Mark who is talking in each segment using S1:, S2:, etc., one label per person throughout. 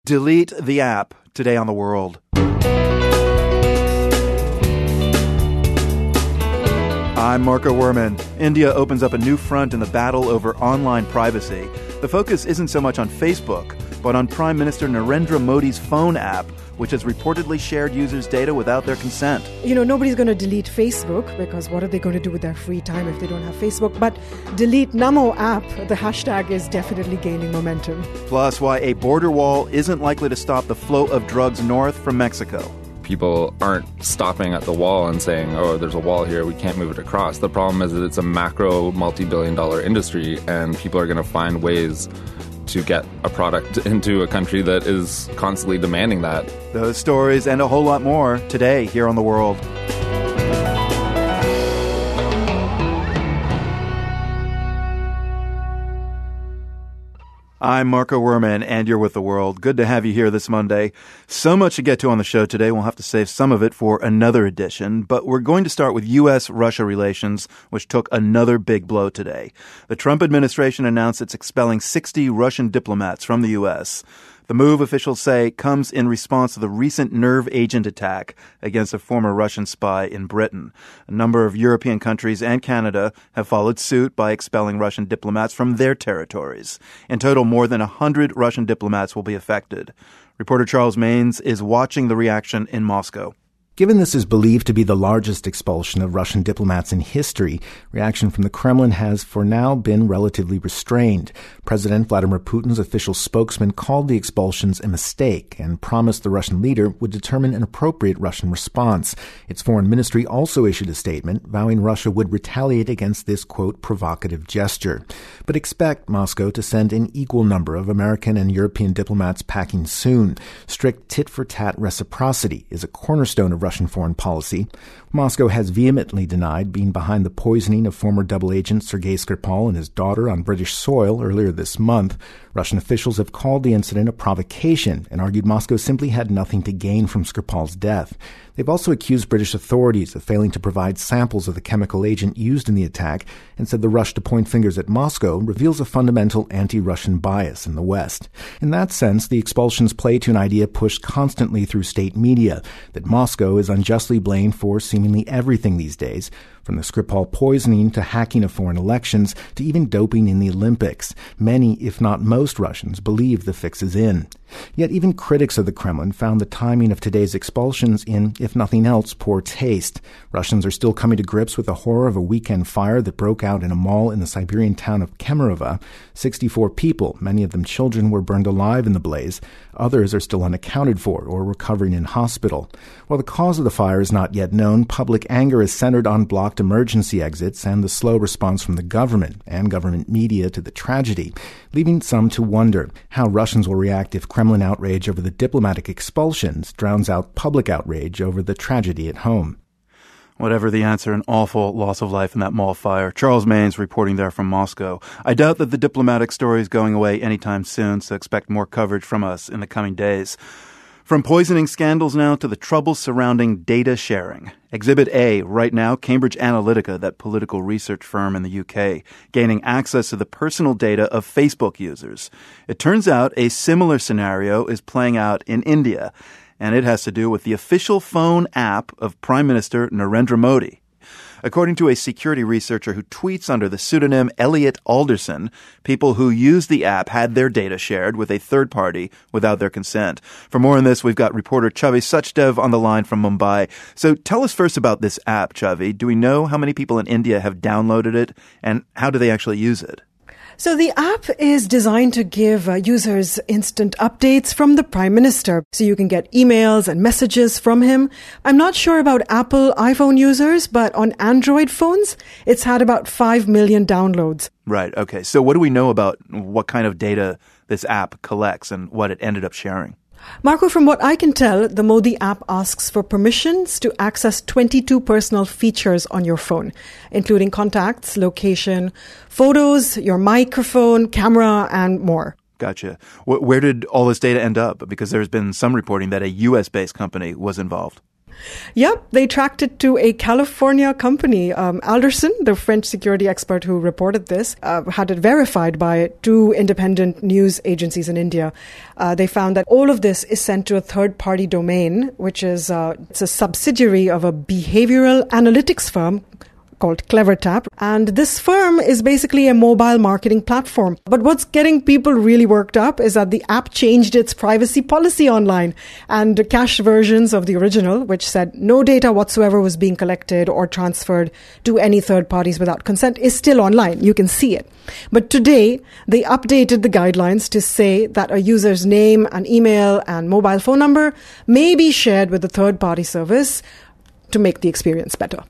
S1: Delete the app. Today on The World. I'm Marco Werman. India opens up a new front in the battle over online privacy. The focus isn't so much on Facebook, but on Prime Minister Narendra Modi's phone app, which has reportedly shared users' data without their consent.
S2: Nobody's going to delete Facebook because what are they going to do with their free time if they don't have Facebook? But delete Namo app, the hashtag is definitely gaining momentum.
S1: Plus, why a border wall isn't likely to stop the flow of drugs north from Mexico.
S3: People aren't stopping at the wall and saying, oh, there's a wall here, we can't move it across. The problem is that it's a macro multi-billion-dollar industry, and people are going to find ways to get a product into a country that is constantly demanding that.
S1: Those stories and a whole lot more today here on The World. I'm Marco Werman, and you're with The World. Good to have you here this Monday. So much to get to on the show today. We'll have to save some of it for another edition, but we're going to start with U.S.-Russia relations, which took another big blow today. The Trump administration announced it's expelling 60 Russian diplomats from the U.S. The move, officials say, comes in response to the recent nerve agent attack against a former Russian spy in Britain. A number of European countries and Canada have followed suit by expelling Russian diplomats from their territories. In total, more than 100 Russian diplomats will be affected. Reporter Charles Maynes is watching the reaction in Moscow.
S4: Given this is believed to be the largest expulsion of Russian diplomats in history, reaction from the Kremlin has for now been relatively restrained. President Vladimir Putin's official spokesman called the expulsions a mistake and promised the Russian leader would determine an appropriate Russian response. Its foreign ministry also issued a statement vowing Russia would retaliate against this, quote, provocative gesture. But expect Moscow to send an equal number of American and European diplomats packing soon. Strict tit-for-tat reciprocity is a cornerstone of Russian foreign policy. Moscow has vehemently denied being behind the poisoning of former double agent Sergei Skripal and his daughter on British soil earlier this month. Russian officials have called the incident a provocation and argued Moscow simply had nothing to gain from Skripal's death. They've also accused British authorities of failing to provide samples of the chemical agent used in the attack and said the rush to point fingers at Moscow reveals a fundamental anti-Russian bias in the West. In that sense, the expulsions play to an idea pushed constantly through state media, that Moscow is unjustly blamed for seemingly everything these days, from the Skripal poisoning to hacking of foreign elections to even doping in the Olympics. Many, if not most Russians, believe the fix is in. Yet even critics of the Kremlin found the timing of today's expulsions in, if nothing else, poor taste. Russians are still coming to grips with the horror of a weekend fire that broke out in a mall in the Siberian town of Kemerovo. 64 people, many of them children, were burned alive in the blaze. Others are still unaccounted for or recovering in hospital. While the cause of the fire is not yet known, public anger is centered on blocked emergency exits and the slow response from the government and government media to the tragedy, leaving some to wonder how Russians will react if Kremlin outrage over the diplomatic expulsions drowns out public outrage over the tragedy at home.
S1: Whatever the answer, an awful loss of life in that mall fire. Charles Maynes reporting there from Moscow. I doubt that the diplomatic story is going away anytime soon, so expect more coverage from us in the coming days. From poisoning scandals now to the troubles surrounding data sharing. Exhibit A, right now, Cambridge Analytica, that political research firm in the UK, gaining access to the personal data of Facebook users. It turns out a similar scenario is playing out in India, and it has to do with the official phone app of Prime Minister Narendra Modi. According to a security researcher who tweets under the pseudonym Elliot Alderson, people who use the app had their data shared with a third party without their consent. For more on this, we've got reporter Chavi Sachdev on the line from Mumbai. So tell us first about this app, Chavi. Do we know how many people in India have downloaded it, and how do they actually use it?
S2: So the app is designed to give users instant updates from the Prime Minister. So you can get emails and messages from him. I'm not sure about Apple iPhone users, but on Android phones, it's had about 5 million downloads.
S1: Right. Okay. So what do we know about what kind of data this app collects and what it ended up sharing?
S2: Marco, from what I can tell, the Modi app asks for permissions to access 22 personal features on your phone, including contacts, location, photos, your microphone, camera, and more.
S1: Gotcha. Where did all this data end up? Because there's been some reporting that a U.S.-based company was involved.
S2: Yep, they tracked it to a California company. Alderson, the French security expert who reported this, had it verified by 2 independent news agencies in India. They found that all of this is sent to a third-party domain, which is it's a subsidiary of a behavioral analytics firm called CleverTap. And this firm is basically a mobile marketing platform. But what's getting people really worked up is that the app changed its privacy policy online, and cached versions of the original, which said no data whatsoever was being collected or transferred to any third parties without consent, is still online. You can see it. But today, they updated the guidelines to say that a user's name and email and mobile phone number may be shared with a third-party service to make the experience better.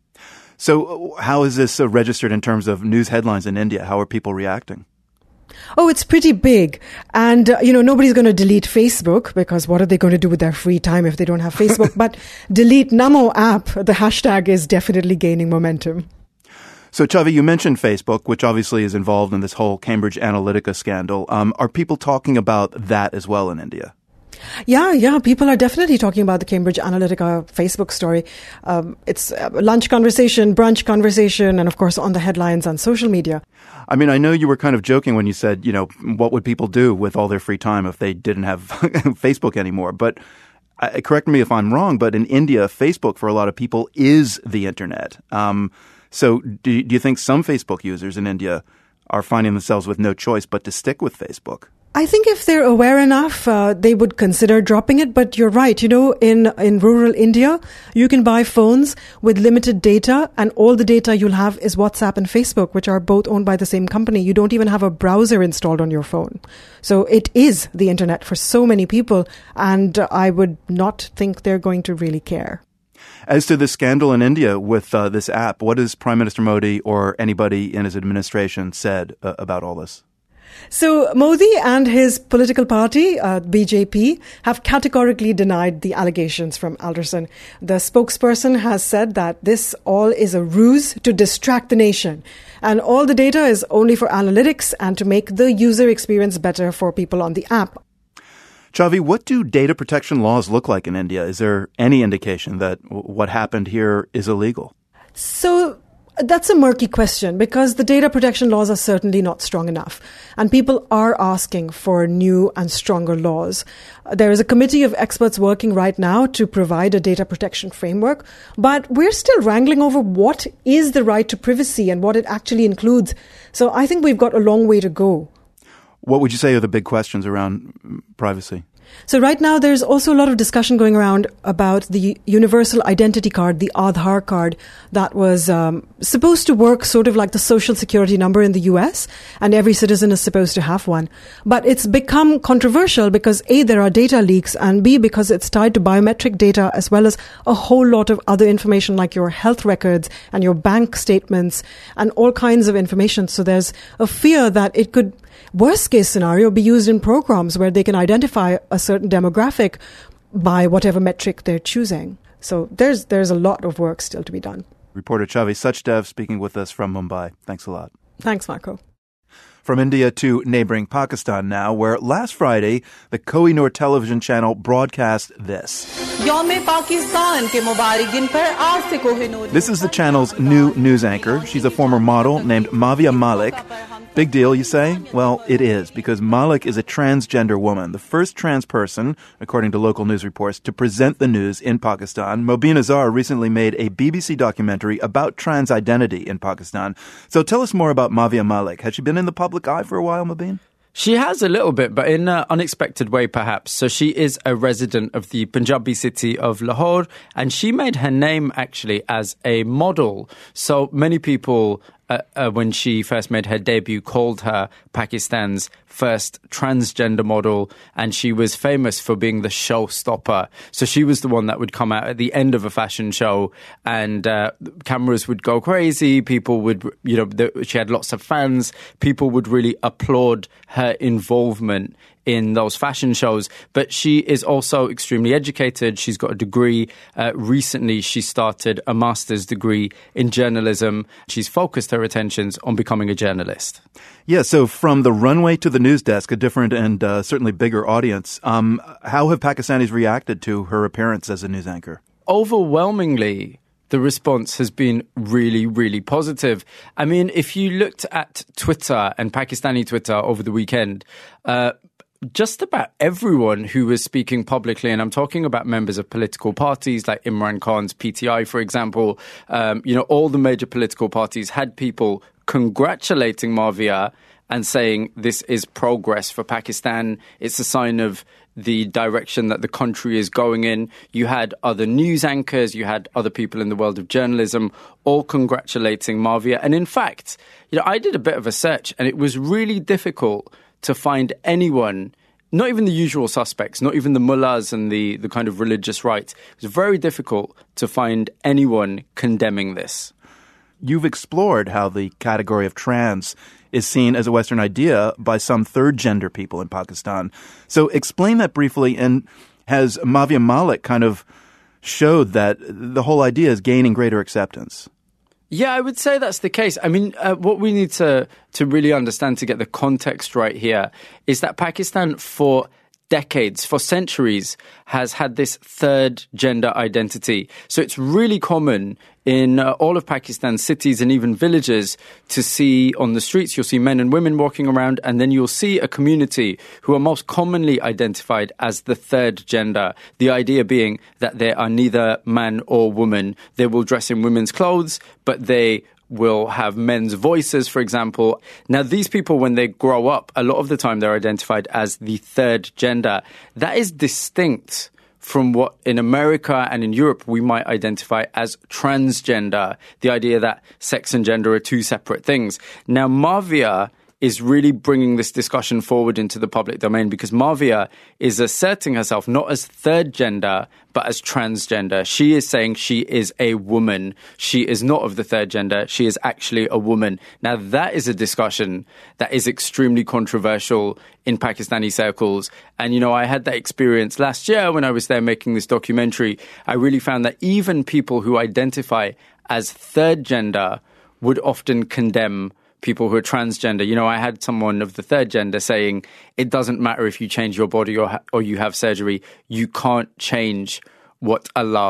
S1: So how is this registered in terms of news headlines in India? How are people reacting?
S2: Oh, it's pretty big. And, nobody's going to delete Facebook, because what are they going to do with their free time if they don't have Facebook? But delete Namo app, the hashtag is definitely gaining momentum.
S1: So, Chavi, you mentioned Facebook, which obviously is involved in this whole Cambridge Analytica scandal. Are people talking about that as well in India?
S2: Yeah. People are definitely talking about the Cambridge Analytica Facebook story. It's lunch conversation, brunch conversation, and of course on the headlines on social media.
S1: I mean, I know you were kind of joking when you said, what would people do with all their free time if they didn't have Facebook anymore? But correct me if I'm wrong, but in India, Facebook for a lot of people is the internet. So do you think some Facebook users in India are finding themselves with no choice but to stick with Facebook?
S2: I think if they're aware enough, they would consider dropping it. But you're right. In rural India, you can buy phones with limited data, and all the data you'll have is WhatsApp and Facebook, which are both owned by the same company. You don't even have a browser installed on your phone. So it is the internet for so many people, and I would not think they're going to really care.
S1: As to the scandal in India with this app, what has Prime Minister Modi or anybody in his administration said about all this?
S2: So Modi and his political party, BJP, have categorically denied the allegations from Alderson. The spokesperson has said that this all is a ruse to distract the nation. And all the data is only for analytics and to make the user experience better for people on the app.
S1: Chavi, what do data protection laws look like in India? Is there any indication that what happened here is illegal?
S2: So that's a murky question, because the data protection laws are certainly not strong enough. And people are asking for new and stronger laws. There is a committee of experts working right now to provide a data protection framework. But we're still wrangling over what is the right to privacy and what it actually includes. So I think we've got a long way to go.
S1: What would you say are the big questions around privacy?
S2: So right now, there's also a lot of discussion going around about the universal identity card, the Aadhaar card, that was supposed to work sort of like the social security number in the US, and every citizen is supposed to have one. But it's become controversial because A, there are data leaks, and B, because it's tied to biometric data as well as a whole lot of other information like your health records and your bank statements and all kinds of information. So there's a fear that it could, worst case scenario, be used in programs where they can identify a certain demographic by whatever metric they're choosing. So there's a lot of work still to be done.
S1: Reporter Chavi Sachdev speaking with us from Mumbai. Thanks a lot.
S2: Thanks, Marco.
S1: From India to neighboring Pakistan now, where last Friday, the Kohinoor television channel broadcast this. This is the channel's new news anchor. She's a former model named Mavia Malik. Big deal, you say? Well, it is, because Malik is a transgender woman, the first trans person, according to local news reports, to present the news in Pakistan. Mobeen Azhar recently made a BBC documentary about trans identity in Pakistan. So tell us more about Mavia Malik. Has she been in the public eye for a while, Mobeen?
S5: She has a little bit, but in an unexpected way, perhaps. So she is a resident of the Punjabi city of Lahore, and she made her name, actually, as a model. So many people, when she first made her debut, called her Pakistan's first transgender model, and she was famous for being the showstopper. So she was the one that would come out at the end of a fashion show, and cameras would go crazy. People would, she had lots of fans. People would really applaud her involvement in those fashion shows. But she is also extremely educated. She's got a degree. Recently, she started a master's degree in journalism. She's focused her attentions on becoming a journalist.
S1: Yeah, so from the runway to the news desk, a different and certainly bigger audience. How have Pakistanis reacted to her appearance as a news anchor?
S5: overwhelmingly, the response has been really, really positive. I mean, if you looked at Twitter and Pakistani Twitter over the weekend, just about everyone who was speaking publicly, and I'm talking about members of political parties like Imran Khan's PTI, for example, all the major political parties had people congratulating Maavia and saying this is progress for Pakistan. It's a sign of the direction that the country is going in. You had other news anchors, you had other people in the world of journalism all congratulating Maavia. And in fact, I did a bit of a search and it was really difficult to find anyone, not even the usual suspects, not even the mullahs and the kind of religious right. It was very difficult to find anyone condemning this.
S1: You've explored how the category of trans is seen as a Western idea by some third-gender people in Pakistan. So explain that briefly, and has Maavia Malik kind of showed that the whole idea is gaining greater acceptance?
S5: Yeah, I would say that's the case. I mean, what we need to really understand to get the context right here is that Pakistan for decades, for centuries, has had this third gender identity. So it's really common in all of Pakistan's cities and even villages to see on the streets, you'll see men and women walking around, and then you'll see a community who are most commonly identified as the third gender. The idea being that they are neither man or woman. They will dress in women's clothes, but they will have men's voices, for example. Now, these people, when they grow up, a lot of the time they're identified as the third gender. That is distinct from what in America and in Europe we might identify as transgender, the idea that sex and gender are two separate things. Now, Maavia is really bringing this discussion forward into the public domain because Maavia is asserting herself not as third gender, but as transgender. She is saying she is a woman. She is not of the third gender. She is actually a woman. Now, that is a discussion that is extremely controversial in Pakistani circles. And, I had that experience last year when I was there making this documentary. I really found that even people who identify as third gender would often condemn people who are transgender. I had someone of the third gender saying, it doesn't matter if you change your body or you have surgery, you can't change what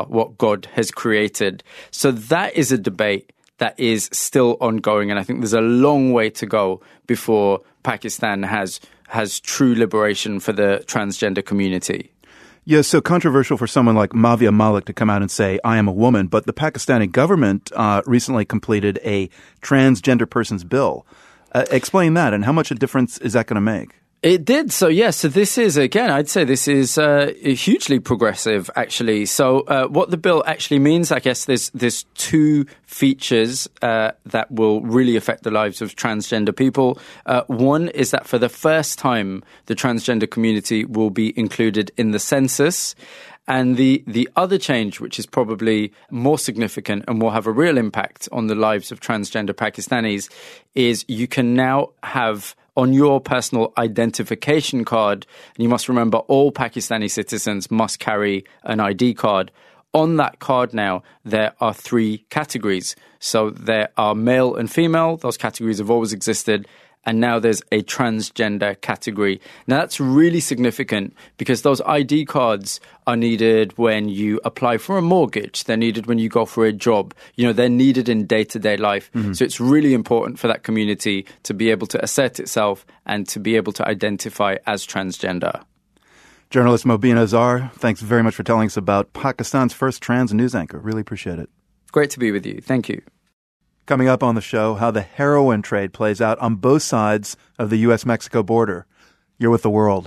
S5: God has created. So that is a debate that is still ongoing. And I think there's a long way to go before Pakistan has true liberation for the transgender community.
S1: Yeah, so controversial for someone like Maavia Malik to come out and say, I am a woman, but the Pakistani government recently completed a transgender person's bill. Explain that, and how much a difference is that going to make?
S5: It did. So, so this is, again, I'd say this is hugely progressive, actually. So what the bill actually means, I guess there's two features that will really affect the lives of transgender people. One is that for the first time, the transgender community will be included in the census. And the other change, which is probably more significant and will have a real impact on the lives of transgender Pakistanis, is you can now have on your personal identification card, and you must remember all Pakistani citizens must carry an ID card. On that card now, there are 3 categories. So there are male and female. Those categories have always existed. And now there's a transgender category. Now, that's really significant because those ID cards are needed when you apply for a mortgage. They're needed when you go for a job. They're needed in day-to-day life. Mm-hmm. So it's really important for that community to be able to assert itself and to be able to identify as transgender.
S1: Journalist Mobeen Azhar, thanks very much for telling us about Pakistan's first trans news anchor. Really appreciate it.
S5: Great to be with you. Thank you.
S1: Coming up on the show, how the heroin trade plays out on both sides of the U.S.-Mexico border. You're with The World.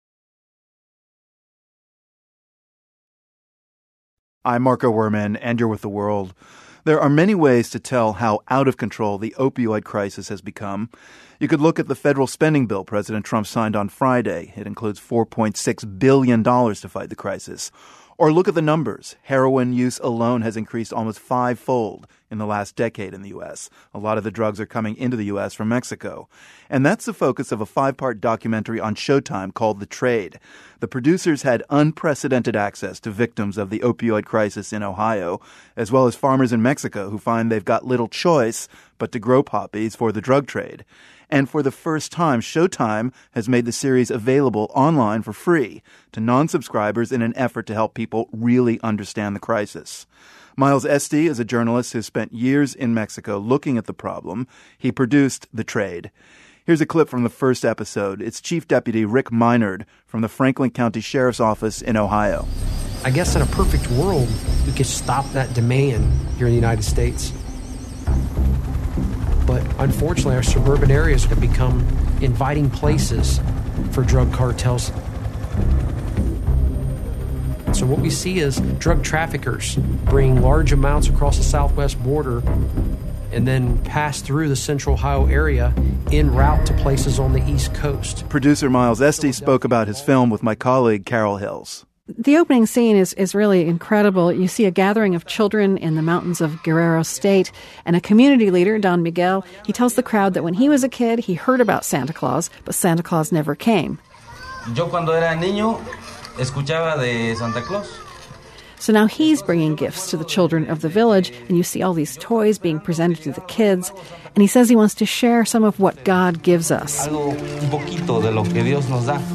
S1: I'm Marco Werman, and you're with The World. There are many ways to tell how out of control the opioid crisis has become. You could look at the federal spending bill President Trump signed on Friday. It includes $4.6 billion to fight the crisis. Or look at the numbers. Heroin use alone has increased almost 5-fold in the last decade in the U.S. A lot of the drugs are coming into the U.S. from Mexico. And that's the focus of a 5-part documentary on Showtime called The Trade. The producers had unprecedented access to victims of the opioid crisis in Ohio, as well as farmers in Mexico who find they've got little choice but to grow poppies for the drug trade. And for the first time, Showtime has made the series available online for free to non-subscribers in an effort to help people really understand the crisis. Miles Estey is a journalist who spent years in Mexico looking at the problem. He produced The Trade. Here's a clip from the first episode. It's Chief Deputy Rick Minard from the Franklin County Sheriff's Office in Ohio.
S6: I guess in a perfect world, we could stop that demand here in the United States. But unfortunately, our suburban areas have become inviting places for drug cartels. So what we see is drug traffickers bring large amounts across the southwest border and then pass through the central Ohio area en route to places on the East Coast.
S1: Producer Miles Estey spoke about his film with my colleague Carol Hills.
S7: The opening scene is really incredible. You see a gathering of children in the mountains of Guerrero State, and a community leader, Don Miguel, he tells the crowd that when he was a kid, he heard about Santa Claus, but Santa Claus never came.
S8: Yo cuando era niño escuchaba de Santa Claus.
S7: So now he's bringing gifts to the children of the village, and you see all these toys being presented to the kids, and he says he wants to share some of what God gives us.
S8: Algo un poquito de lo que Dios nos da.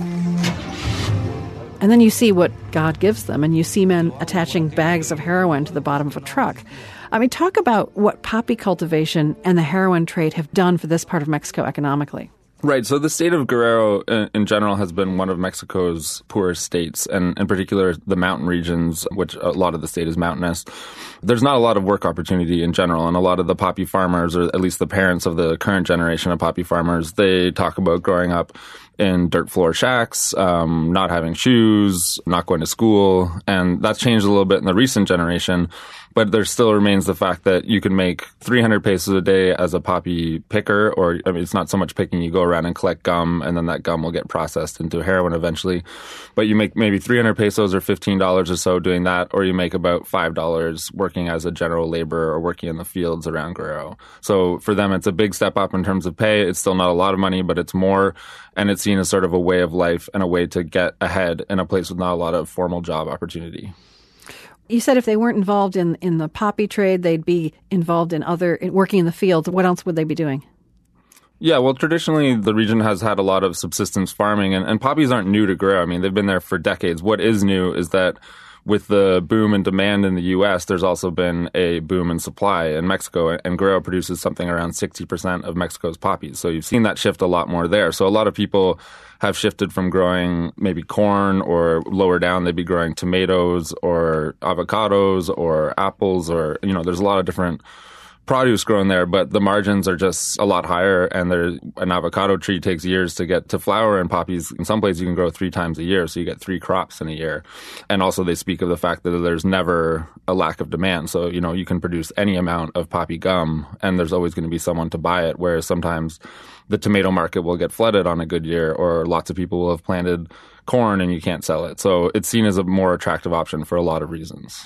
S7: And then you see what God gives them, and you see men attaching bags of heroin to the bottom of a truck. I mean, talk about what poppy cultivation and the heroin trade have done for this part of Mexico economically.
S3: Right. So the state of Guerrero in general has been one of Mexico's poorest states, and in particular the mountain regions, which a lot of the state is mountainous. There's not a lot of work opportunity in general, and a lot of the poppy farmers, or at least the parents of the current generation of poppy farmers, they talk about growing up in dirt floor shacks, not having shoes, not going to school, and that's changed a little bit in the recent generation. But there still remains the fact that you can make 300 pesos a day as a poppy picker, or I mean, it's not so much picking. You go around and collect gum, and then that gum will get processed into heroin eventually. But you make maybe 300 pesos or $15 or so doing that, or you make about $5 working as a general laborer or working in the fields around Guerrero. So for them, it's a big step up in terms of pay. It's still not a lot of money, but it's more, and it's seen as sort of a way of life and a way to get ahead in a place with not a lot of formal job opportunity.
S7: You said if they weren't involved in the poppy trade, they'd be involved in working in the fields. What else would they be doing?
S3: Yeah, well, traditionally, the region has had a lot of subsistence farming, and poppies aren't new to Guerrero. I mean, they've been there for decades. What is new is that with the boom in demand in the U.S., there's also been a boom in supply in Mexico, and Guerrero produces something around 60% of Mexico's poppies. So you've seen that shift a lot more there. So a lot of people have shifted from growing maybe corn, or lower down they'd be growing tomatoes or avocados or apples, or, you know, there's a lot of different produce grown there, but the margins are just a lot higher, and an avocado tree takes years to get to flower, and poppies in some places you can grow 3 times a year, so you get 3 crops in a year. And also they speak of the fact that there's never a lack of demand, so you know you can produce any amount of poppy gum and there's always going to be someone to buy it, whereas sometimes the tomato market will get flooded on a good year, or lots of people will have planted corn and you can't sell it. So it's seen as a more attractive option for a lot of reasons.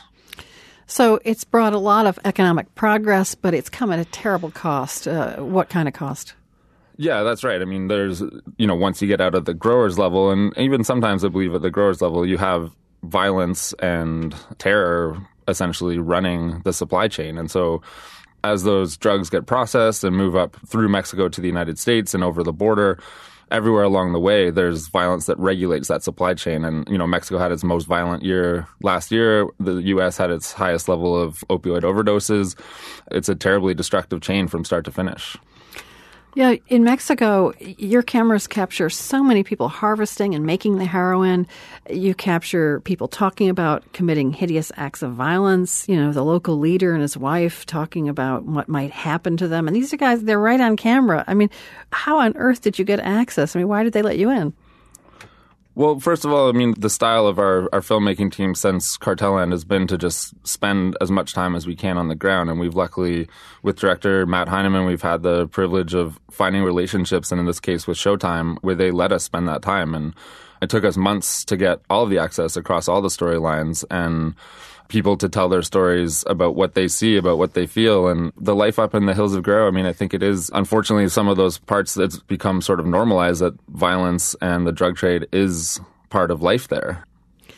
S7: So it's brought a lot of economic progress, but it's come at a terrible cost. What kind of cost?
S3: Yeah, that's right. I mean, there's, you know, once you get out of the growers level, and even sometimes I believe at the growers level, you have violence and terror essentially running the supply chain. And so as those drugs get processed and move up through Mexico to the United States and over the border, everywhere along the way, there's violence that regulates that supply chain. And, you know, Mexico had its most violent year last year. The U.S. had its highest level of opioid overdoses. It's a terribly destructive chain from start to finish.
S7: Yeah, in Mexico, your cameras capture so many people harvesting and making the heroin. You capture people talking about committing hideous acts of violence, you know, the local leader and his wife talking about what might happen to them. And these are guys, they're right on camera. I mean, how on earth did you get access? I mean, why did they let you in?
S3: Well, first of all, I mean, the style of our filmmaking team since Cartelland has been to just spend as much time as we can on the ground. And we've luckily, with director Matt Heineman, we've had the privilege of finding relationships, and in this case with Showtime, where they let us spend that time. And it took us months to get all of the access across all the storylines, and people to tell their stories about what they see, about what they feel, and the life up in the hills of Guerrero. I mean, I think it is, unfortunately, some of those parts that's become sort of normalized, that violence and the drug trade is part of life there.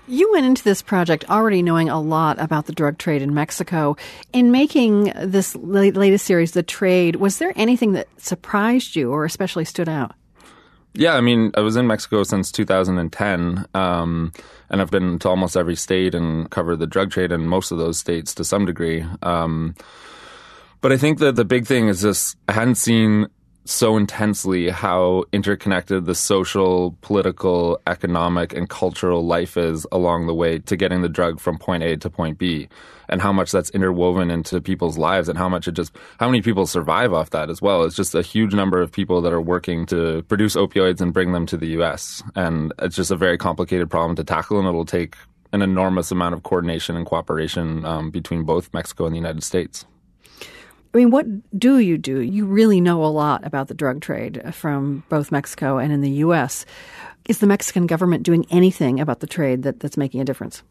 S7: You went into this project already knowing a lot about the drug trade in Mexico. In making this latest series, The Trade, was there anything that surprised you or especially stood out?
S3: Yeah, I mean, I was in Mexico since 2010, and I've been to almost every state and covered the drug trade in most of those states to some degree. But I think that the big thing is just I hadn't seen so intensely how interconnected the social, political, economic, and cultural life is along the way to getting the drug from point A to point B, and how much that's interwoven into people's lives and how many people survive off that as well. It's just a huge number of people that are working to produce opioids and bring them to the U.S. And it's just a very complicated problem to tackle, and it'll take an enormous amount of coordination and cooperation between both Mexico and the United States.
S7: I mean, what do? You really know a lot about the drug trade from both Mexico and in the U.S. Is the Mexican government doing anything about the trade that's making a difference?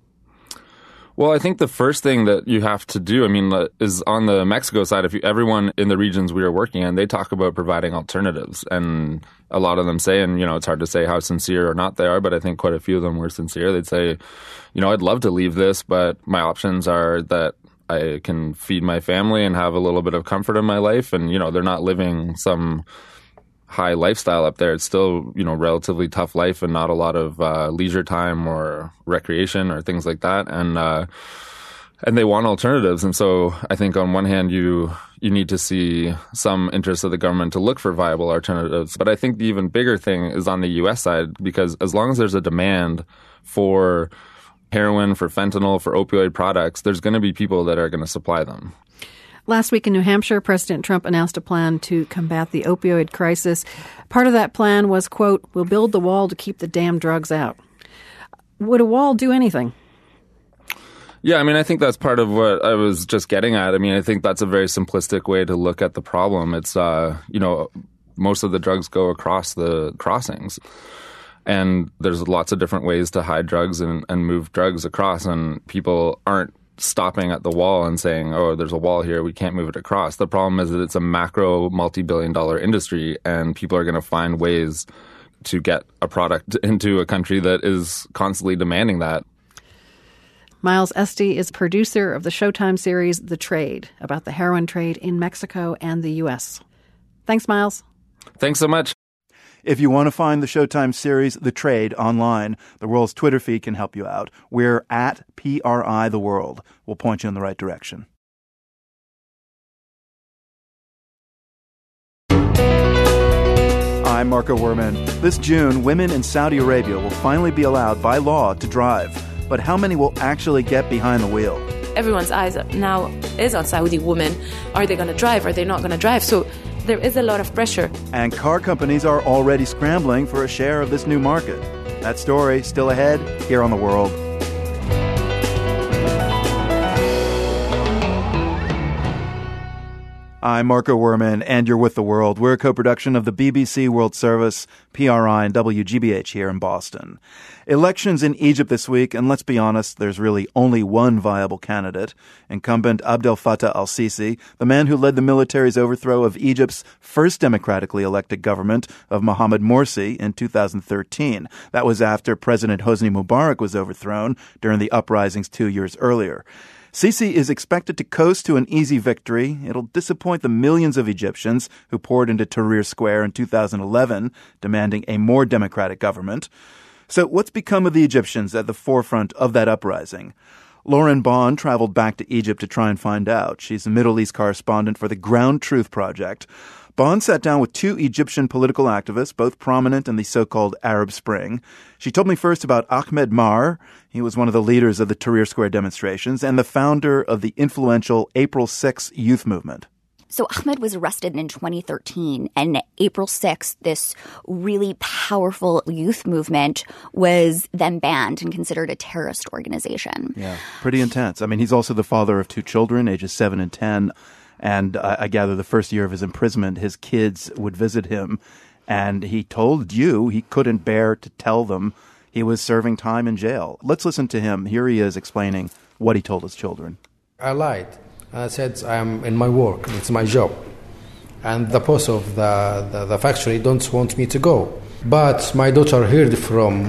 S3: Well, I think the first thing that you have to do, is on the Mexico side, everyone in the regions we are working in, they talk about providing alternatives. And a lot of them say, and, it's hard to say how sincere or not they are, but I think quite a few of them were sincere. They'd say, I'd love to leave this, but my options are that I can feed my family and have a little bit of comfort in my life. And, they're not living some high lifestyle up there. It's still, relatively tough life and not a lot of leisure time or recreation or things like that. And they want alternatives. And so I think on one hand, you need to see some interest of the government to look for viable alternatives. But I think the even bigger thing is on the U.S. side, because as long as there's a demand for heroin, for fentanyl, for opioid products, there's going to be people that are going to supply them.
S7: Last week in New Hampshire, President Trump announced a plan to combat the opioid crisis. Part of that plan was, quote, "We'll build the wall to keep the damn drugs out." Would a wall do anything?
S3: Yeah, I think that's part of what I was just getting at. I think that's a very simplistic way to look at the problem. It's, most of the drugs go across the crossings. And there's lots of different ways to hide drugs and move drugs across. And people aren't stopping at the wall and saying, oh, there's a wall here, we can't move it across. The problem is that it's a macro multi-billion-dollar industry, and people are going to find ways to get a product into a country that is constantly demanding that.
S7: Miles Esty is producer of the Showtime series The Trade, about the heroin trade in Mexico and the U.S. Thanks, Miles.
S3: Thanks so much.
S1: If you want to find the Showtime series, The Trade, online, the World's Twitter feed can help you out. We're at PRI The World. We'll point you in the right direction. I'm Marco Werman. This June, women in Saudi Arabia will finally be allowed by law to drive. But how many will actually get behind the wheel?
S9: Everyone's eyes now is on Saudi women. Are they going to drive? Are they not going to drive? So there is a lot of pressure.
S1: And car companies are already scrambling for a share of this new market. That story still ahead here on The World. I'm Marco Werman, and you're with The World. We're a co-production of the BBC World Service, PRI, and WGBH here in Boston. Elections in Egypt this week, and let's be honest, there's really only one viable candidate. Incumbent Abdel Fattah al-Sisi, the man who led the military's overthrow of Egypt's first democratically elected government of Mohamed Morsi in 2013. That was after President Hosni Mubarak was overthrown during the uprisings 2 years earlier. Sisi is expected to coast to an easy victory. It'll disappoint the millions of Egyptians who poured into Tahrir Square in 2011, demanding a more democratic government. So what's become of the Egyptians at the forefront of that uprising? Lauren Bond traveled back to Egypt to try and find out. She's a Middle East correspondent for the Ground Truth Project. Bond sat down with two Egyptian political activists, both prominent in the so-called Arab Spring. She told me first about Ahmed Mar. He was one of the leaders of the Tahrir Square demonstrations and the founder of the influential April 6th youth movement.
S10: So Ahmed was arrested in 2013, and April 6th, this really powerful youth movement was then banned and considered a terrorist organization.
S1: Yeah, pretty intense. He's also the father of two children, ages 7 and 10. And I gather the first year of his imprisonment, his kids would visit him, and he told you he couldn't bear to tell them he was serving time in jail. Let's listen to him. Here he is explaining what he told his children.
S11: I lied. I said I'm in my work. It's my job. And the boss of the factory don't want me to go. But my daughter heard from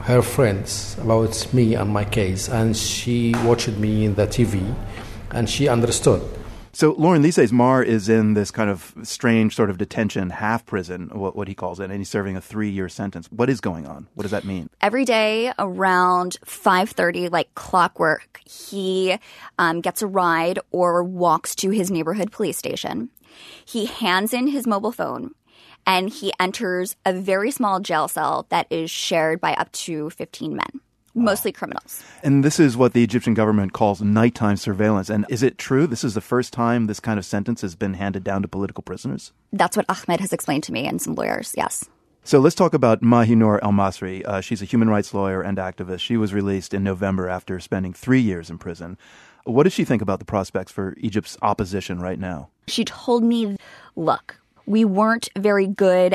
S11: her friends about me and my case, and she watched me in the TV, and she understood.
S1: So, Lauren, these days, Maher is in this kind of strange sort of detention, half prison, what he calls it, and he's serving a 3-year sentence. What is going on? What does that mean?
S10: Every day around 5:30, like clockwork, he gets a ride or walks to his neighborhood police station. He hands in his mobile phone, and he enters a very small jail cell that is shared by up to 15 men. Mostly criminals.
S1: And this is what the Egyptian government calls nighttime surveillance. And is it true this is the first time this kind of sentence has been handed down to political prisoners?
S10: That's what Ahmed has explained to me and some lawyers, yes.
S1: So let's talk about Mahinur El-Masri. She's a human rights lawyer and activist. She was released in November after spending 3 years in prison. What does she think about the prospects for Egypt's opposition right now?
S10: She told me, look, we weren't very good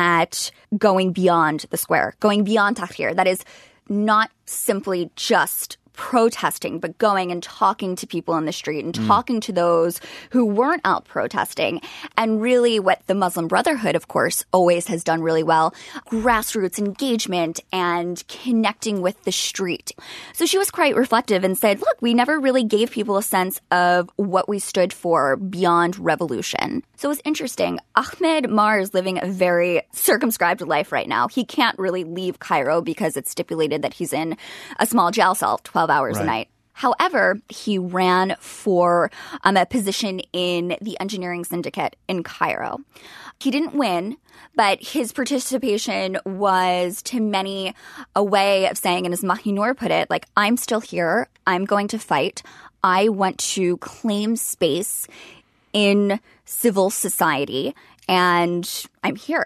S10: at going beyond the square, going beyond Tahrir. That is, not simply just protesting, but going and talking to people in the street and talking to those who weren't out protesting. And really what the Muslim Brotherhood, of course, always has done really well, grassroots engagement and connecting with the street. So she was quite reflective and said, look, we never really gave people a sense of what we stood for beyond revolution. So it was interesting. Ahmed Maher is living a very circumscribed life right now. He can't really leave Cairo because it's stipulated that he's in a small jail cell 12 hours a night. However, he ran for a position in the engineering syndicate in Cairo. He didn't win, but his participation was to many a way of saying, and as Mahinur put it, like, I'm still here. I'm going to fight. I want to claim space in civil society, and I'm here.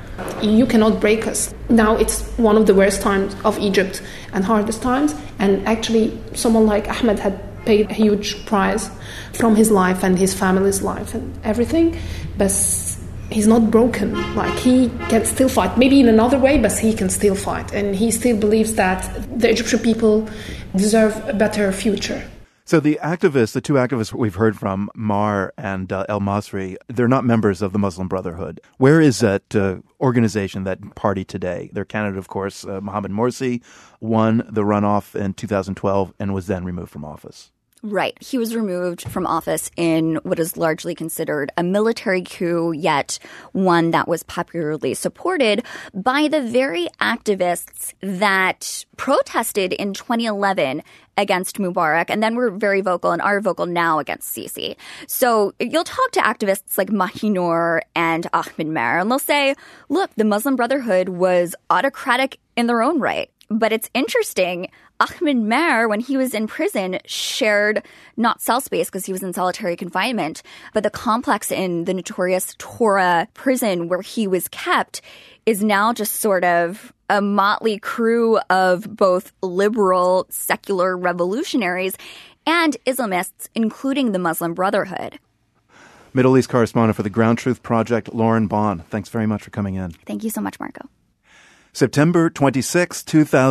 S12: You cannot break us. Now it's one of the worst times of Egypt and hardest times. And actually, someone like Ahmed had paid a huge price from his life and his family's life and everything. But he's not broken. Like, he can still fight. Maybe in another way, but he can still fight. And he still believes that the Egyptian people deserve a better future.
S1: So the two activists we've heard from, Maher and El-Masri, they're not members of the Muslim Brotherhood. Where is that organization, that party today? Their candidate, of course, Mohamed Morsi, won the runoff in 2012 and was then removed from office.
S10: Right. He was removed from office in what is largely considered a military coup, yet one that was popularly supported by the very activists that protested in 2011 against Mubarak and then were very vocal and are vocal now against Sisi. So you'll talk to activists like Mahinur and Ahmed Maher, and they'll say, look, the Muslim Brotherhood was autocratic in their own right. But it's interesting, Ahmed Maher, when he was in prison, shared not cell space because he was in solitary confinement, but the complex in the notorious Tora prison where he was kept is now just sort of a motley crew of both liberal, secular revolutionaries and Islamists, including the Muslim Brotherhood.
S1: Middle East correspondent for the Ground Truth Project, Lauren Bond. Thanks very much for coming in.
S10: Thank you so much, Marco.
S1: September 26,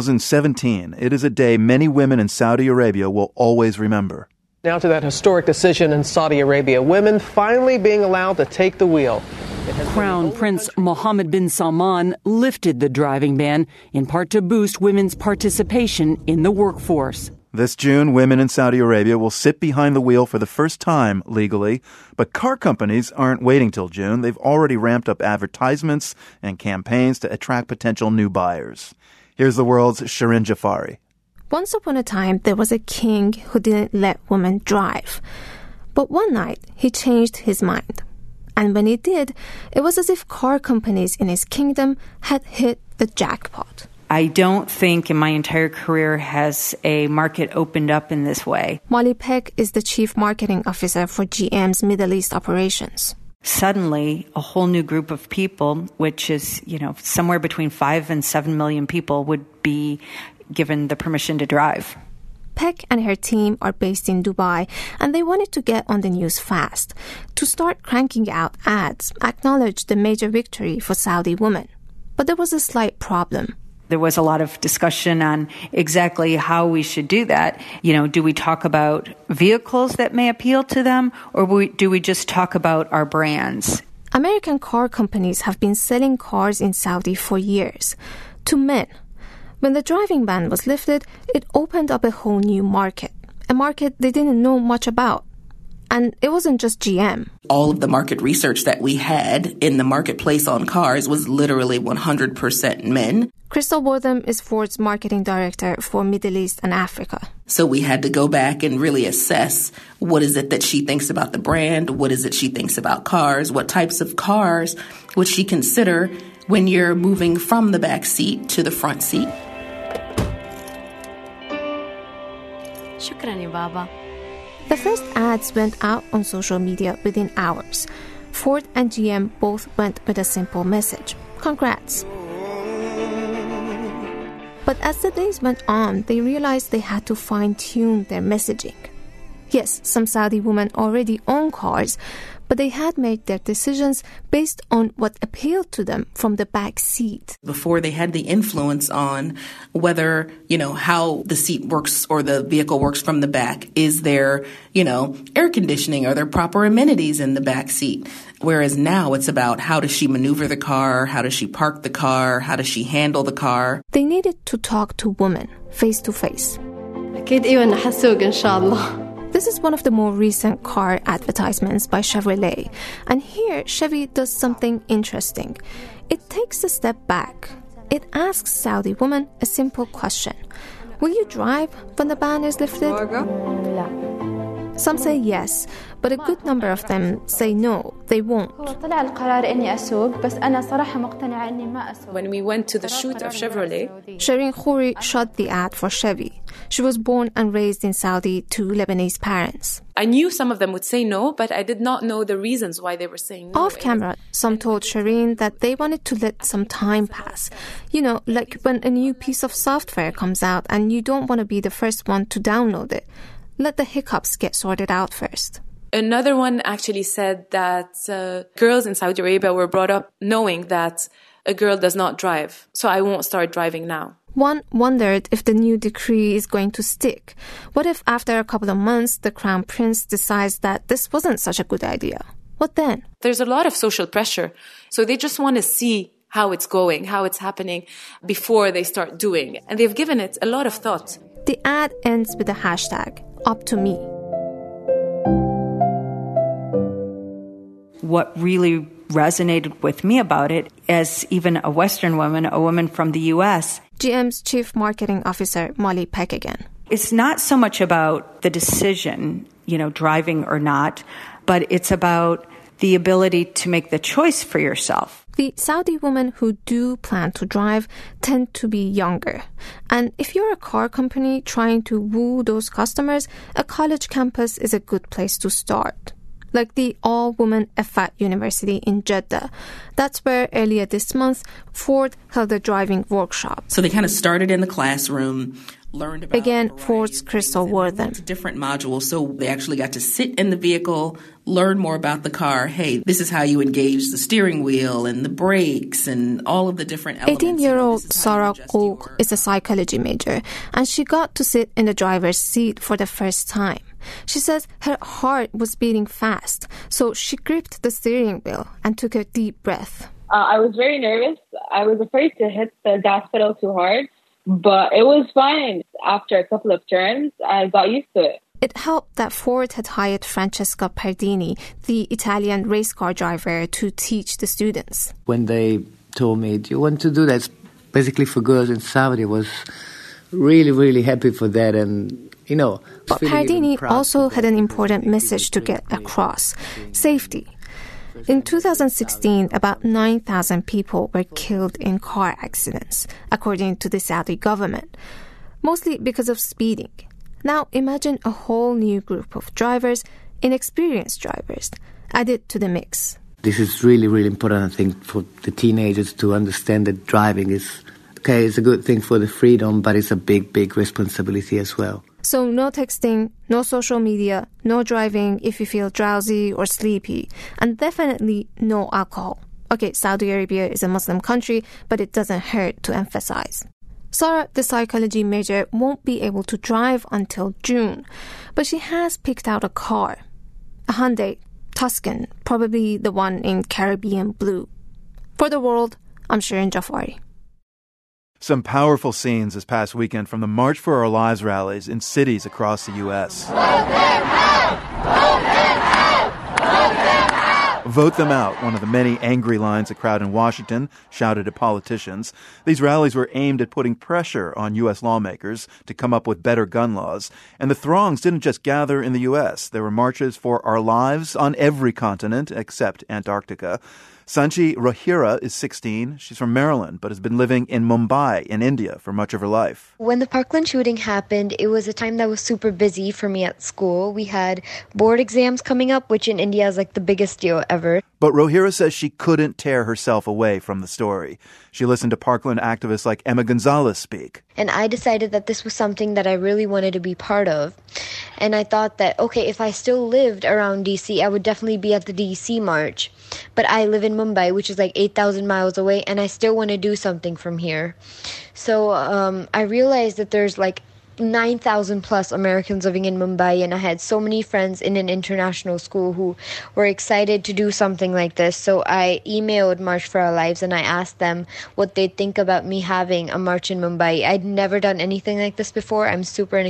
S1: 2017. It is a day many women in Saudi Arabia will always remember.
S13: Now to that historic decision in Saudi Arabia. Women finally being allowed to take the wheel.
S14: Crown Prince Mohammed bin Salman lifted the driving ban, in part to boost women's participation in the workforce.
S1: This June, women in Saudi Arabia will sit behind the wheel for the first time legally. But car companies aren't waiting till June. They've already ramped up advertisements and campaigns to attract potential new buyers. Here's the world's Shirin Jafari.
S15: Once upon a time, there was a king who didn't let women drive. But one night, he changed his mind. And when he did, it was as if car companies in his kingdom had hit the jackpot.
S16: I don't think in my entire career has a market opened up in this way.
S15: Molly Peck is the chief marketing officer for GM's Middle East operations.
S16: Suddenly, a whole new group of people, which is, somewhere between 5 and 7 million people, would be given the permission to drive.
S15: Peck and her team are based in Dubai, and they wanted to get on the news fast. To start cranking out ads, acknowledged the major victory for Saudi women. But there was a slight problem.
S16: There was a lot of discussion on exactly how we should do that. Do we talk about vehicles that may appeal to them, or do we just talk about our brands?
S15: American car companies have been selling cars in Saudi for years to men. When the driving ban was lifted, it opened up a whole new market, a market they didn't know much about. And it wasn't just GM.
S17: All of the market research that we had in the marketplace on cars was literally 100% men.
S15: Crystal Wortham is Ford's marketing director for Middle East and Africa.
S17: So we had to go back and really assess what is it that she thinks about the brand, what is it she thinks about cars, what types of cars would she consider when you're moving from the back seat to the front seat.
S10: Shukran ya baba.
S15: The first ads went out on social media within hours. Ford and GM both went with a simple message. Congrats. But as the days went on, they realized they had to fine-tune their messaging. Yes, some Saudi women already own cars, but they had made their decisions based on what appealed to them from the back seat.
S17: Before they had the influence on whether, how the seat works or the vehicle works from the back. Is there, air conditioning? Are there proper amenities in the back seat? Whereas now it's about how does she maneuver the car? How does she park the car? How does she handle the car?
S15: They needed to talk to women face to face. This is one of the more recent car advertisements by Chevrolet. And here, Chevy does something interesting. It takes a step back. It asks Saudi women a simple question. Will you drive when the ban is lifted? Some say yes, but a good number of them say no, they won't.
S9: When we went to the shoot of Chevrolet,
S15: Shireen Khouri shot the ad for Chevy. She was born and raised in Saudi to Lebanese parents.
S9: I knew some of them would say no, but I did not know the reasons why they were saying no.
S15: Off camera, some told Shireen that they wanted to let some time pass. Like when a new piece of software comes out and you don't want to be the first one to download it. Let the hiccups get sorted out first.
S9: Another one actually said that girls in Saudi Arabia were brought up knowing that a girl does not drive, so I won't start driving now.
S15: One wondered if the new decree is going to stick. What if after a couple of months the Crown Prince decides that this wasn't such a good idea? What then?
S9: There's a lot of social pressure, so they just want to see how it's going, how it's happening before they start doing. And they've given it a lot of thought.
S15: The ad ends with the hashtag, Up to Me.
S16: What really resonated with me about it as even a Western woman, a woman from the U.S.
S15: GM's Chief Marketing Officer, Molly Peck again.
S16: It's not so much about the decision, driving or not, but it's about the ability to make the choice for yourself.
S15: The Saudi women who do plan to drive tend to be younger. And if you're a car company trying to woo those customers, a college campus is a good place to start. Like the all-woman EFAT University in Jeddah. That's where earlier this month, Ford held a driving workshop.
S17: So they kind of started in the classroom, learned about...
S15: Again, Ford's Crystal Wortham.
S17: Different modules, so they actually got to sit in the vehicle, learn more about the car. Hey, this is how you engage the steering wheel and the brakes and all of the different elements.
S15: 18-year-old Sarah Qouk is a psychology major, and she got to sit in the driver's seat for the first time. She says her heart was beating fast, so she gripped the steering wheel and took a deep breath.
S18: I was very nervous. I was afraid to hit the gas pedal too hard, but it was fine. After a couple of turns, I got used to it.
S15: It helped that Ford had hired Francesca Pardini, the Italian race car driver, to teach the students.
S19: When they told me, do you want to do that? Basically for girls in Saudi, I was really, really happy for that. And,
S15: but Pardini also had an important message to get across: safety. In 2016, about 9,000 people were killed in car accidents, according to the Saudi government, mostly because of speeding. Now imagine a whole new group of drivers, inexperienced drivers, added to the mix.
S19: This is really, really important, I think, for the teenagers to understand that driving is, it's a good thing for the freedom, but it's a big, big responsibility as well.
S15: So no texting, no social media, no driving if you feel drowsy or sleepy, and definitely no alcohol. Okay, Saudi Arabia is a Muslim country, but it doesn't hurt to emphasize. Sarah, the psychology major, won't be able to drive until June, but she has picked out a car. A Hyundai Tuscan, probably the one in Caribbean blue. For The World, I'm Shireen Jafari.
S1: Some powerful scenes this past weekend from the March for Our Lives rallies in cities across the U.S. Vote them out, one of the many angry lines a crowd in Washington shouted at politicians. These rallies were aimed at putting pressure on U.S. lawmakers to come up with better gun laws. And the throngs didn't just gather in the U.S. There were marches for our lives on every continent except Antarctica. Sanchi Rohira is 16. She's from Maryland, but has been living in Mumbai in India for much of her life.
S20: When the Parkland shooting happened, it was a time that was super busy for me at school. We had board exams coming up, which in India is like the biggest deal ever.
S1: But Rohira says she couldn't tear herself away from the story. She listened to Parkland activists like Emma Gonzalez speak.
S20: And I decided that this was something that I really wanted to be part of. And I thought that, okay, if I still lived around D.C., I would definitely be at the D.C. march. But I live in Mumbai, which is like 8,000 miles away, and I still want to do something from here. So I realized that there's like 9,000 plus Americans living in Mumbai, and I had so many friends in an international school who were excited to do something like this. So I emailed March for Our Lives and I asked them what they'd think about me having a march in Mumbai. I'd never done anything like this before. I'm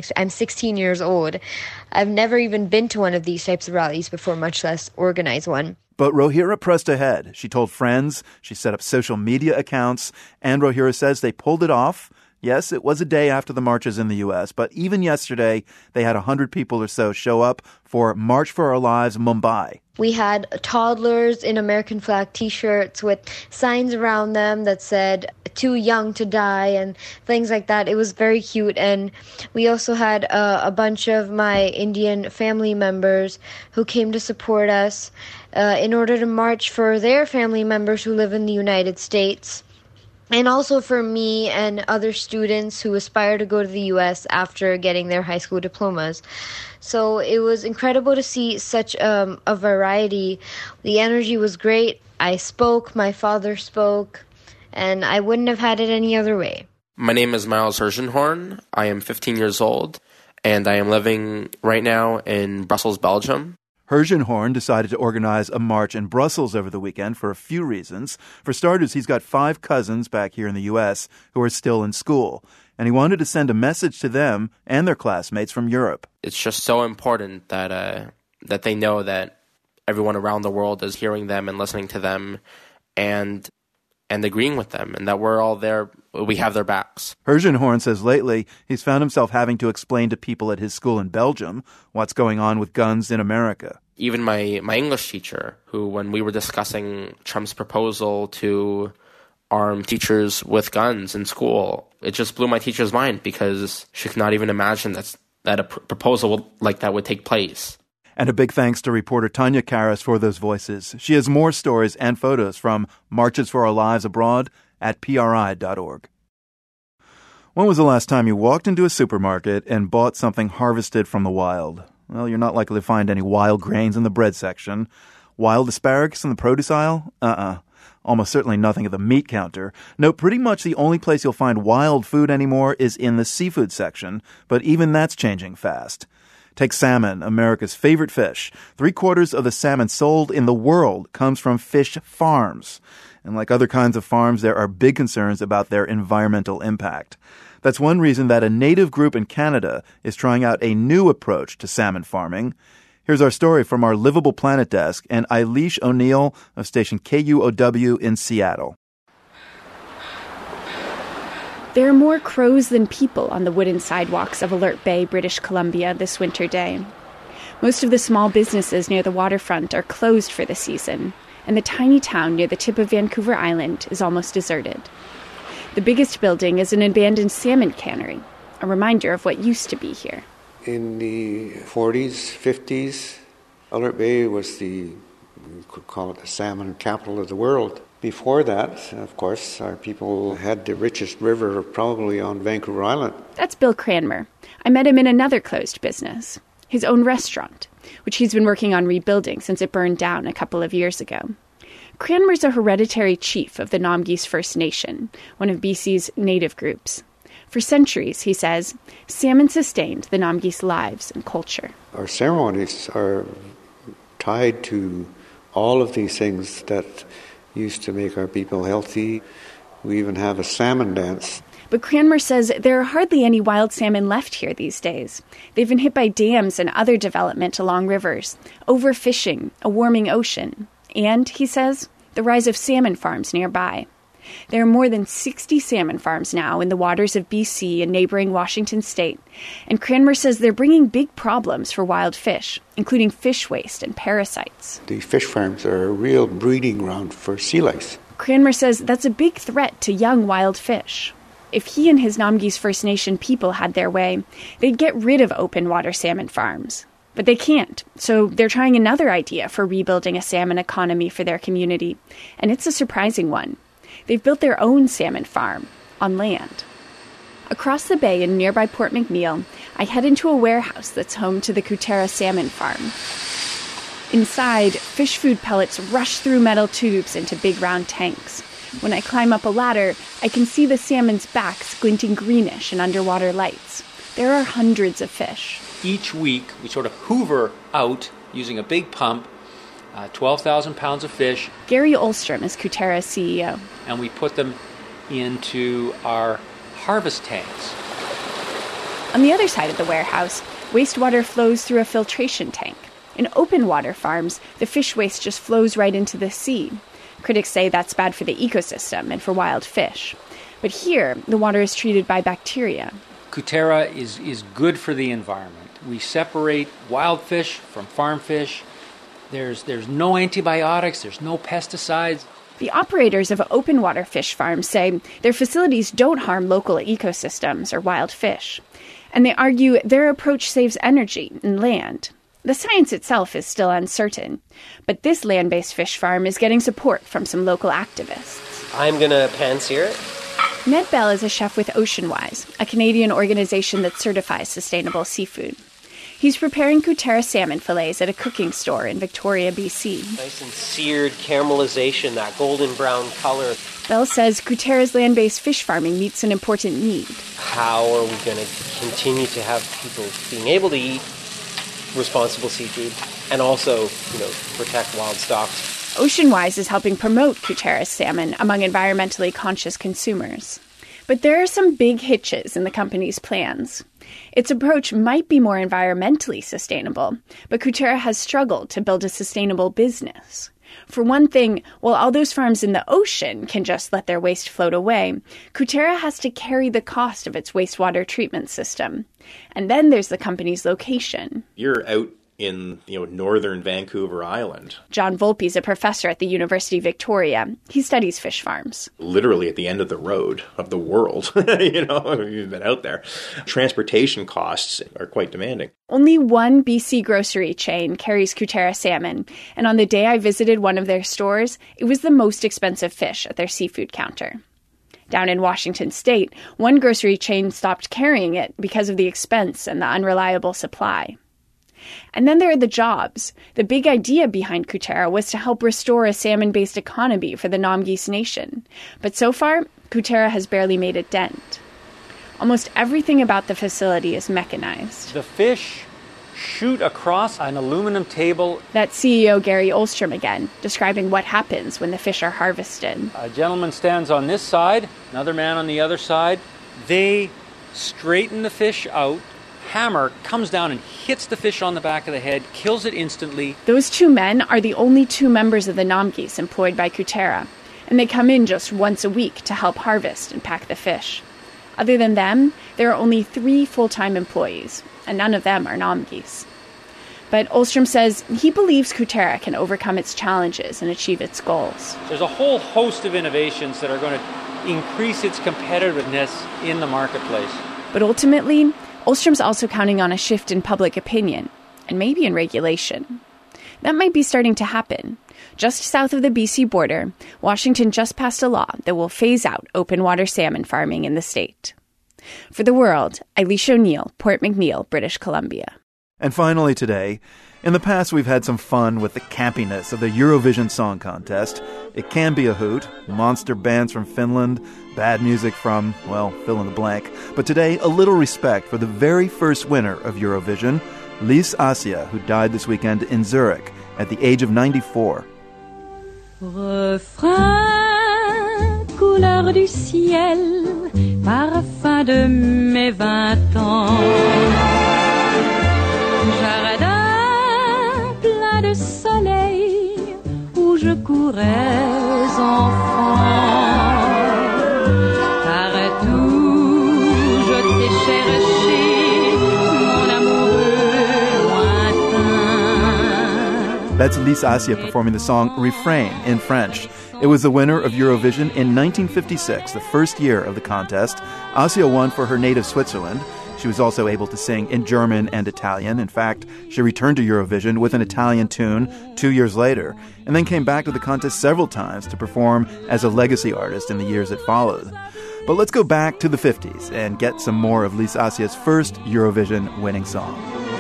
S20: 16 years old. I've never even been to one of these types of rallies before, much less organize one.
S1: But Rohira pressed ahead. She told friends, she set up social media accounts, and Rohira says they pulled it off. Yes, it was a day after the marches in the U.S., but even yesterday, they had 100 people or so show up for March for Our Lives Mumbai.
S20: We had toddlers in American flag T-shirts with signs around them that said, "Too young to die," and things like that. It was very cute. And we also had a bunch of my Indian family members who came to support us in order to march for their family members who live in the United States. And also for me and other students who aspire to go to the U.S. after getting their high school diplomas. So it was incredible to see such a variety. The energy was great. I spoke, my father spoke, and I wouldn't have had it any other way.
S21: My name is Miles Hershenhorn. I am 15 years old, and I am living right now in Brussels, Belgium.
S1: Hershenhorn decided to organize a march in Brussels over the weekend for a few reasons. For starters, he's got 5 cousins back here in the U.S. who are still in school, and he wanted to send a message to them and their classmates from Europe.
S21: It's just so important that they know that everyone around the world is hearing them and listening to them and agreeing with them, and that we're all there, we have their backs.
S1: Hershenhorn says lately he's found himself having to explain to people at his school in Belgium what's going on with guns in America.
S21: Even my English teacher, who, when we were discussing Trump's proposal to arm teachers with guns in school, it just blew my teacher's mind because she could not even imagine that a proposal like that would take place.
S1: And a big thanks to reporter Tanya Karas for those voices. She has more stories and photos from Marches for Our Lives Abroad at PRI.org. When was the last time you walked into a supermarket and bought something harvested from the wild? Well, you're not likely to find any wild grains in the bread section. Wild asparagus in the produce aisle? Almost certainly nothing at the meat counter. No, pretty much the only place you'll find wild food anymore is in the seafood section, but even that's changing fast. Take salmon, America's favorite fish. 3/4 of the salmon sold in the world comes from fish farms. And like other kinds of farms, there are big concerns about their environmental impact. That's one reason that a native group in Canada is trying out a new approach to salmon farming. Here's our story from our Livable Planet desk and Eilish O'Neill of station KUOW in Seattle.
S22: There are more crows than people on the wooden sidewalks of Alert Bay, British Columbia this winter day. Most of the small businesses near the waterfront are closed for the season, and the tiny town near the tip of Vancouver Island is almost deserted. The biggest building is an abandoned salmon cannery, a reminder of what used to be here.
S23: In the 40s, 50s, Alert Bay was you could call it the salmon capital of the world. Before that, of course, our people had the richest river probably on Vancouver Island.
S22: That's Bill Cranmer. I met him in another closed business, his own restaurant, which he's been working on rebuilding since it burned down a couple of years ago. Cranmer's a hereditary chief of the Namgis First Nation, one of BC's native groups. For centuries, he says, salmon sustained the Namgis' lives and culture.
S23: Our ceremonies are tied to all of these things that used to make our people healthy. We even have a salmon dance.
S22: But Cranmer says there are hardly any wild salmon left here these days. They've been hit by dams and other development along rivers, overfishing, a warming ocean, and, he says, the rise of salmon farms nearby. There are more than 60 salmon farms now in the waters of BC and neighboring Washington state, and Cranmer says they're bringing big problems for wild fish, including fish waste and parasites.
S23: The fish farms are a real breeding ground for sea lice.
S22: Cranmer says that's a big threat to young wild fish. If he and his Namgis First Nation people had their way, they'd get rid of open water salmon farms. But they can't, so they're trying another idea for rebuilding a salmon economy for their community, and it's a surprising one. They've built their own salmon farm on land. Across the bay in nearby Port McNeill, I head into a warehouse that's home to the Kutera Salmon Farm. Inside, fish food pellets rush through metal tubes into big round tanks. When I climb up a ladder, I can see the salmon's backs glinting greenish in underwater lights. There are hundreds of fish.
S2: Each week, we sort of hoover out, using a big pump, 12,000 pounds of fish.
S22: Gary Olstrom is Kutera's CEO.
S2: And we put them into our harvest tanks.
S22: On the other side of the warehouse, wastewater flows through a filtration tank. In open water farms, the fish waste just flows right into the sea. Critics say that's bad for the ecosystem and for wild fish. But here, the water is treated by bacteria.
S2: Kutera is good for the environment. We separate wild fish from farm fish. There's no antibiotics, there's no pesticides.
S22: The operators of open water fish farms say their facilities don't harm local ecosystems or wild fish. And they argue their approach saves energy and land. The science itself is still uncertain, but this land-based fish farm is getting support from some local activists.
S4: I'm going to pan-sear it.
S22: Ned Bell is a chef with OceanWise, a Canadian organization that certifies sustainable seafood. He's preparing Kutera salmon fillets at a cooking store in Victoria, BC.
S4: Nice and seared caramelization, that golden brown color.
S22: Bell says Kutera's land-based fish farming meets an important need.
S4: How are we going to continue to have people being able to eat responsible seafood and also, protect wild stocks?
S22: OceanWise is helping promote Kutera's salmon among environmentally conscious consumers. But there are some big hitches in the company's plans. Its approach might be more environmentally sustainable, but Kutera has struggled to build a sustainable business. For one thing, while all those farms in the ocean can just let their waste float away, Kutera has to carry the cost of its wastewater treatment system. And then there's the company's location.
S5: You're out in northern Vancouver Island.
S22: John Volpe is a professor at the University of Victoria. He studies fish farms.
S5: Literally at the end of the road of the world. You've been out there. Transportation costs are quite demanding.
S22: Only one BC grocery chain carries Kutera salmon, and on the day I visited one of their stores, it was the most expensive fish at their seafood counter. Down in Washington state, one grocery chain stopped carrying it because of the expense and the unreliable supply. And then there are the jobs. The big idea behind Kutera was to help restore a salmon-based economy for the Namgis Nation. But so far, Kutera has barely made a dent. Almost everything about the facility is mechanized.
S2: The fish shoot across an aluminum table.
S22: That's CEO Gary Olstrom again, describing what happens when the fish are harvested.
S2: A gentleman stands on this side, another man on the other side. They straighten the fish out. Hammer comes down and hits the fish on the back of the head, kills it instantly.
S22: Those two men are the only two members of the Namgis employed by Kutera, and they come in just once a week to help harvest and pack the fish. Other than them, there are only 3 full-time employees, and none of them are Namgis. But Olstrom says he believes Kutera can overcome its challenges and achieve its goals.
S2: There's a whole host of innovations that are going to increase its competitiveness in the marketplace.
S22: But ultimately, Olstrom's also counting on a shift in public opinion, and maybe in regulation. That might be starting to happen. Just south of the BC border, Washington just passed a law that will phase out open water salmon farming in the state. For The World, Eilish O'Neill, Port McNeill, British Columbia.
S1: And finally today, in the past we've had some fun with the campiness of the Eurovision Song Contest. It can be a hoot, monster bands from Finland, bad music from, well, fill in the blank. But today, a little respect for the very first winner of Eurovision, Lise Assia, who died this weekend in Zurich at the age of 94.
S24: Refrain, couleur du ciel,
S6: parfum de mes 20 ans. Jardin plein de soleil où je courais enfant. Partout je t'ai cherché, mon amoureux lointain.
S1: That's Lys Assia performing the song Refrain in French. It was the winner of Eurovision in 1956, the first year of the contest. Assia won for her native Switzerland. She was also able to sing in German and Italian. In fact, she returned to Eurovision with an Italian tune 2 years later, and then came back to the contest several times to perform as a legacy artist in the years that followed. But let's go back to the 50s and get some more of Lys Assia's first Eurovision winning song.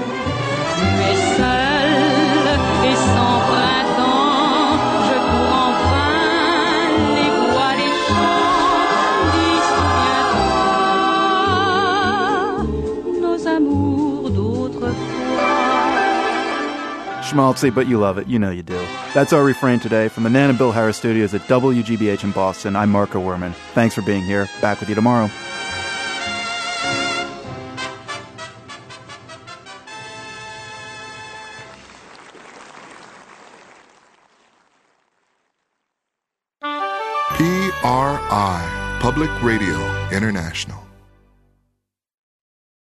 S1: Schmaltzy, but you love it. You know you do. That's our Refrain today from the Nan and Bill Harris studios at WGBH in Boston. I'm Marco Werman. Thanks for being here. Back with you tomorrow.
S7: PRI, Public Radio International.